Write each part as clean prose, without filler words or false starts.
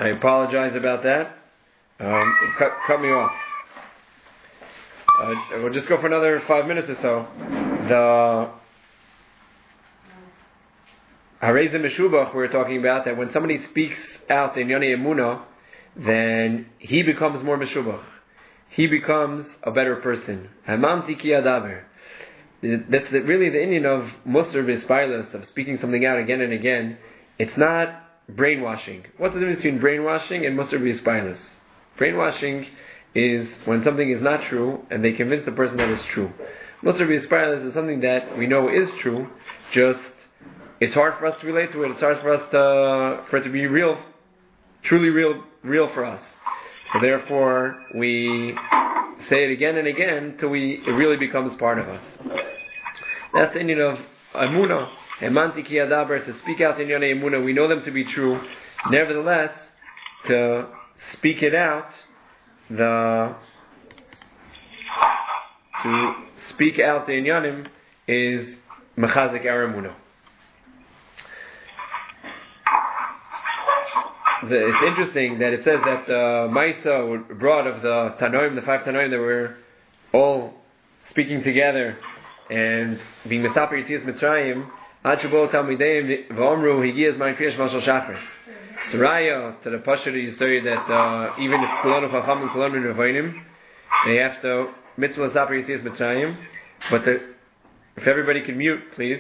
I apologize about that. It cut me off. We'll just go for another 5 minutes or so. The Harei Meshubach we're talking about, that when somebody speaks out in Yonei Emunah, then he becomes more Meshubach. He becomes a better person. Hamamti ki adaber. That's really the Indian of Musar V'Spilus, of speaking something out again and again. It's not brainwashing. What's the difference between brainwashing and Musar V'Spilus? Brainwashing is when something is not true and they convince the person that it's true. Musar V'Spilus is something that we know is true, just it's hard for us to relate to it. It's hard for us for it to be real, truly real for us. So therefore, we say it again and again till it really becomes part of us. That's the Indian of Emunah. Emanti ki adaber, to speak out in Yonei Emunah. We know them to be true. Nevertheless, to speak it out, to speak out the Inyanim is mechazik our Emunah. It's interesting that it says that the Maisa brought of the Tanoim, the 5 Tanoim that were all speaking together and being Mesaper Yetzias Mitzrayim, Ad Shebo Talmideim V'omru Higiyaz Ma'an Kriyash Mashal Shachar. It's a raya to the Pasha you say that even if Kulanu Chacham and Kulanu Revoinim, they have to Mitzvah Mesaper Yetzias Mitzrayim, but if everybody can mute, please,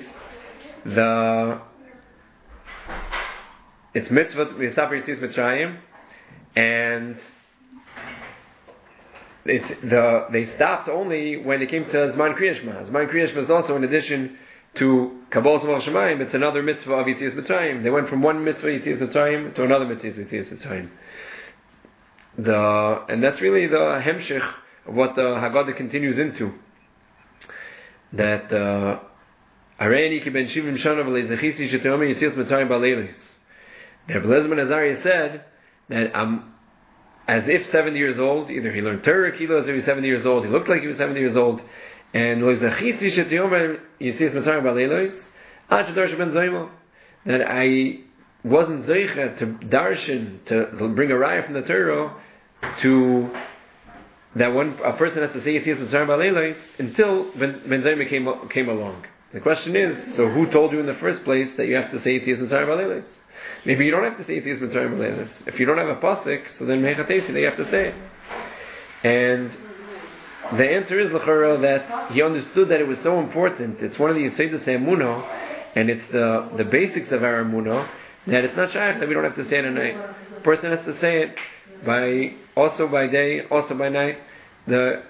it's mitzvah v'yisaper Yetzias Mitzrayim, and they stopped only when it came to Zman Kriyash Ma. Zman Kriyash Ma is also, in addition to Kabbalah Tzemach Shemayim, it's another mitzvah of Yetzias Mitzrayim. They went from one mitzvah Yetzias Mitzrayim to another mitzvah Yetzias Mitzrayim. And that's really the hemshich of what the Haggadah continues into. That Areini ki ben shivim shana v'leizachisi sheteomi Yetzias Mitzrayim ba'leilis. The Rebbe Eliezer ben Azariah said that I'm as if 70 years old. Either he learned Torah kilo as if he was 70 years old, he looked like he was 70 years old, and that I wasn't zeicha to darshan, to bring a raya from the Torah to that one a person has to say Yetzias Mitzrayim b'leilos until Ben Zayma came along. The question is, so who told you in the first place that you have to say Yetzias Mitzrayim b'leilos? Maybe you don't have to say Yetzias Mitzrayim b'leilos. If you don't have a pasuk, so then mechatesi you have to say it. And the answer is l'chara that he understood that it was so important. It's one of the Yesodot Emunah, and it's the basics of our Emunah, that it's not shaykh that we don't have to say it at night. A person has to say it also by day, also by night. The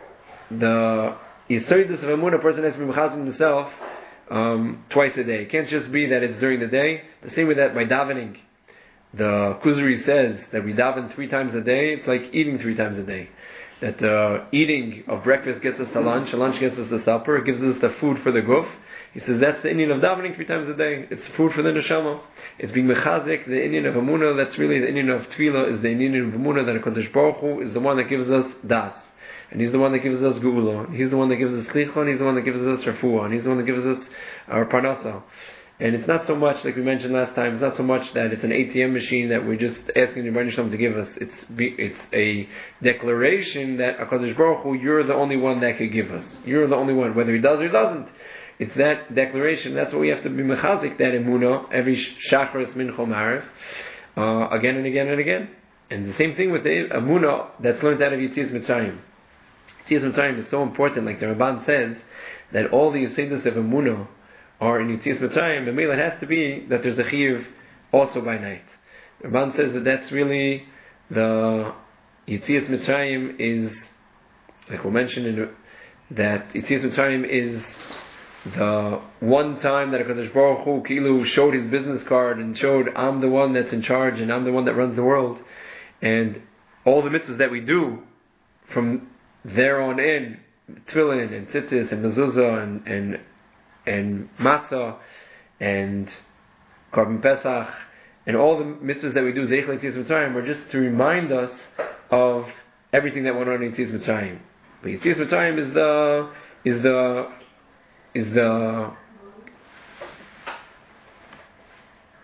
Yesodot of Emunah, a person has to be mechazim himself twice a day. It can't just be that it's during the day. The same with that by davening. The Kuzari says that we daven 3 times a day. It's like eating 3 times a day. That the eating of breakfast gets us to lunch, and lunch gets us to supper. It gives us the food for the guf. He says that's the Indian of davening 3 times a day. It's food for the neshama. It's being mechazik. The Indian of Emunah, that's really the Indian of Tefillah, is the Indian of Emunah that HaKadosh Baruch Hu is the one that gives us das. And He's the one that gives us Geula. He's the one that gives us Slicha, and He's the one that gives us Refuah, and He's the one that gives us our Parnasa. And it's not so much, like we mentioned last time, it's not so much that it's an ATM machine that we're just asking the Rebbeinu Shalom to give us. It's a declaration that HaKadosh Baruch Hu, you're the only one that could give us. You're the only one, whether He does or He doesn't. It's that declaration. That's what we have to be mechazik, that emunah, every shachris, mincha, ma'ariv, again and again and again. And the same thing with the emunah that's learned out of Yetzias Mitzrayim. Yetzias Mitzrayim is so important, like the Ramban says, that all the Yesodot of emunah are in Yetzias Mitzrayim. The meal, it has to be that there's a chiyuv also by night. The Ramban says that that's really the Yetzias Mitzrayim is, like we mentioned, that Yetzias Mitzrayim is the one time that HaKadosh Baruch Hu Kilu showed his business card and showed, I'm the one that's in charge and I'm the one that runs the world. And all the mitzvahs that we do from there on in, tefillin and tzitzis and mezuzah and matzah and korban pesach and all the mitzvahs that we do, zeich Yetzias Mitzrayim, are just to remind us of everything that went on in Yetzias Mitzrayim. But Yetzias Mitzrayim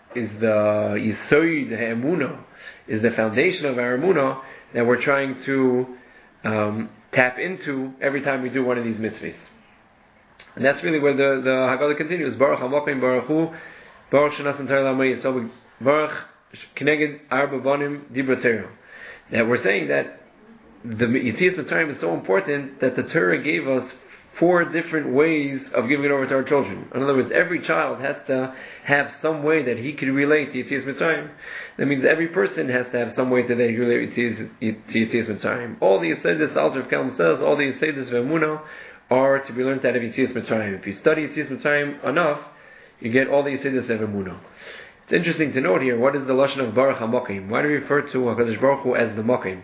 Yisoid Ha'emunah, is the foundation of our Emunah that we're trying to tap into every time we do one of these mitzvahs. And that's really where the Haggadah continues. Baruch HaMokim Baruch Hu, Baruch Shenas Entar Lamay Yisrael, Baruch Keneged Arba Banim Dibra Torah. That we're saying that the Yetzias Mitzrayim is so important that the Torah gave us 4 different ways of giving it over to our children. In other words, every child has to have some way that he can relate to Yetzias Mitzrayim. That means every person has to have some way that they relate to Yetzias Mitzrayim. All the Yesodis, the Alter of Kelm says, all the Yesodis of Emunah are to be learned out of Yetzias Mitzrayim. If you study Yetzias Mitzrayim enough, you get all the Yesodis of Emunah. It's interesting to note here, what is the lashon of Baruch HaMokim? Why do we refer to HaKadosh Baruch Hu as the Mokim?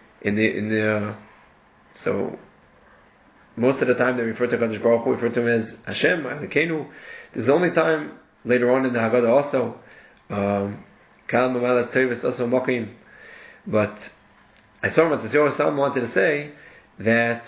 So most of the time they refer to HaKadosh Baruch Hu, refer to him as Hashem, Elokeinu. This is the only time later on in the Haggadah also, Kal Mamalat Tevis also Mokim. But I saw what the Yoram wanted to say that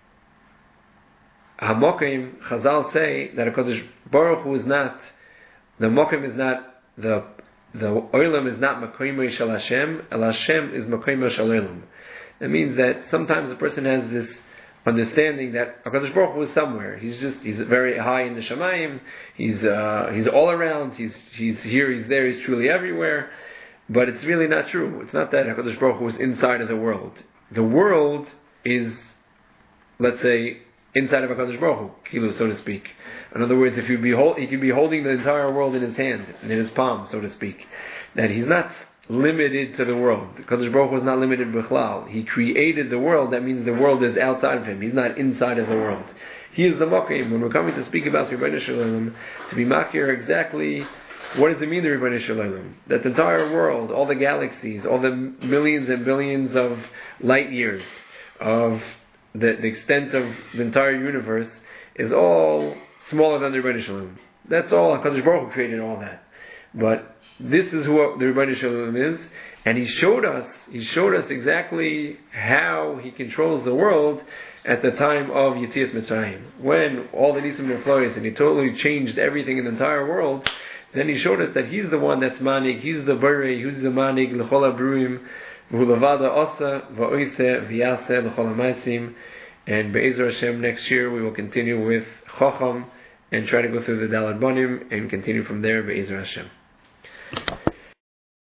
HaMokim, Chazal say that HaKadosh Baruch Hu is not, the Mokim is not, the Olam is not Makoimah Shel Hashem, El Hashem is Makoimah Shel Olam. That means that sometimes a person has this understanding that HaKadosh Baruch Hu is somewhere. He's very high in the Shamayim. He's all around. He's here. He's there. He's truly everywhere. But it's really not true. It's not that HaKadosh Baruch Hu is inside of the world. The world is, let's say, inside of HaKadosh Baruch Hu, kilu, so to speak. In other words, he could be holding the entire world in his hand, in his palm, so to speak. That he's not limited to the world. HaKadosh Baruch Hu is not limited b'chlal. He created the world. That means the world is outside of him. He's not inside of the world. He is the Mokim. When we're coming to speak about Rebbeinu Shalom, to be makir exactly what does it mean, the Rebbeinu Shalom? That the entire world, all the galaxies, all the millions and billions of light years, of the extent of the entire universe, is all smaller than the Rebbeinu Shalom. That's all. HaKadosh Baruch Hu created all that. But this is who the Rebbeinu Shalom is, and He showed us exactly how He controls the world at the time of Yetzias Mitzrayim. When all the Nisim and Flores, and He totally changed everything in the entire world, then He showed us that He's the one that's Manig, He's the Borei, He's the Manig, L'chol HaBruim, V'ulavada Osa, V'oise, V'yase, L'chol HaMaisim. And Be'ezer Hashem, next year we will continue with Chacham, and try to go through the Dalad Bonim, and continue from there, Be'ezer Hashem.